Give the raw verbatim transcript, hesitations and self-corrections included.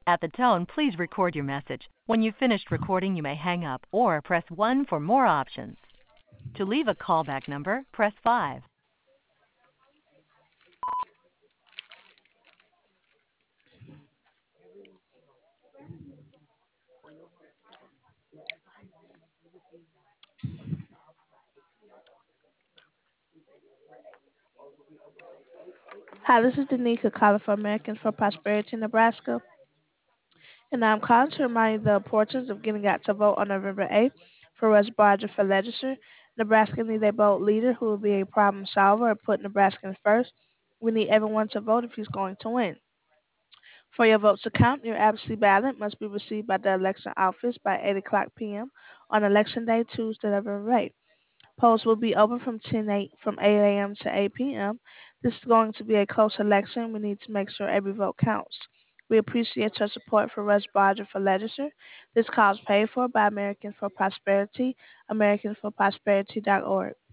At the tone, please record your message. When you've finished recording, you may hang up or press one for more options. To leave a callback number, press five. Hi, this is Danica calling for Americans for Prosperity, Nebraska. And I'm calling to remind you the importance of getting out to vote on November eighth for Russ Barger for legislature. Nebraska needs a bold leader who will be a problem solver and put Nebraskans first. We need everyone to vote if he's going to win. For your votes to count, your absentee ballot must be received by the election office by eight o'clock p.m. on Election Day, Tuesday, November eighth. Polls will be open from ten eight from eight a m to eight p m. This is going to be a close election. We need to make sure every vote counts. We appreciate your support for Russ Barger for legislature. This cause paid for by Americans for Prosperity, americans for prosperity dot org.